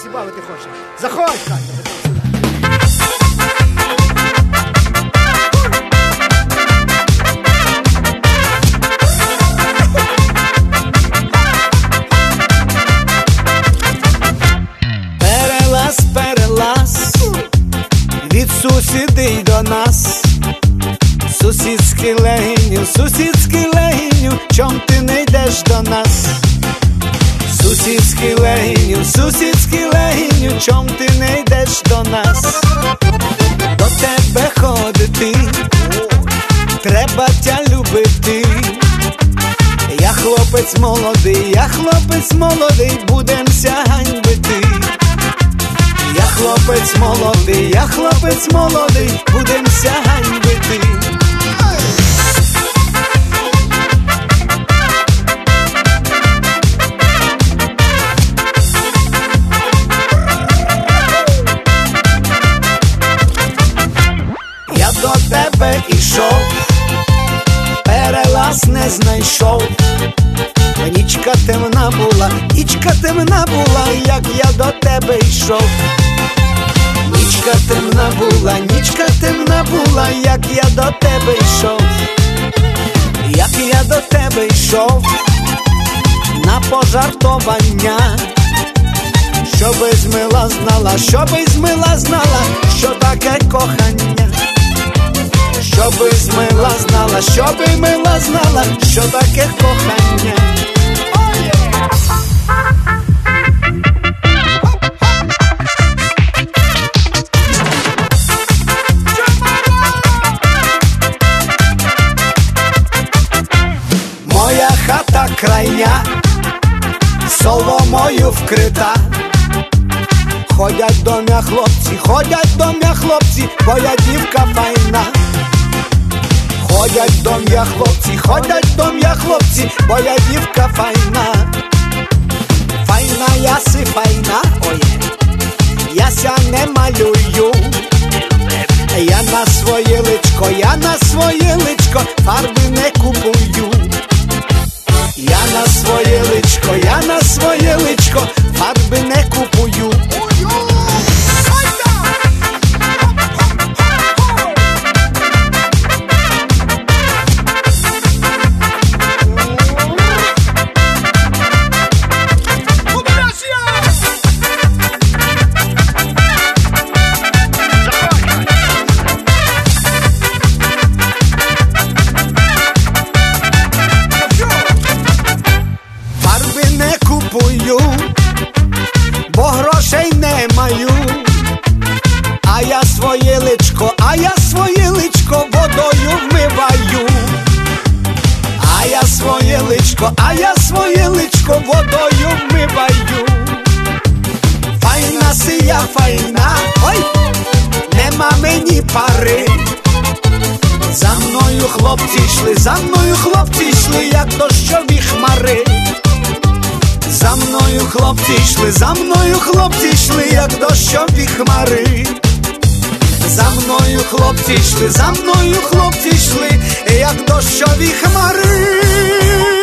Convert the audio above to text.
всі бавити хоче. Заходь, Катя. Перелаз від сусідей до нас. Сусідський легеню, чом ти не йдеш до нас? Сусідський легеню, чом ти не йдеш до нас? До тебе ходити, треба тя любити. Я хлопець молодий, будемся ганьбити. Я хлопець молодий, будемся ганьбити. Я до тебе ішов, перелаз не знайшов. Нічка темна була, як я до тебе йшов. Нічка темна була, як я до тебе йшов. Як я до тебе йшов на пожартування, щоби змила знала, що таке кохання. Щоби мила знала, що таке кохання. Моя хата крайня, соломою вкрита. Ходять до м'я хлопці, бо я дівка файна. Ходять до м'я хлопці, бо я дівка файна. Файна яси файна, оє, яся не малюю. Я на своє личко фарби не купую. Я на своє личко фарби не купую. Бо грошей не маю, а я своє личко водою вмиваю. А я своє личко водою вмиваю. Файна сия файна, ой, нема мені пари. За мною хлопці йшли, як дощові хмари. За мною хлопці йшли, як дощові хмари. За мною хлопці йшли, як дощові хмари.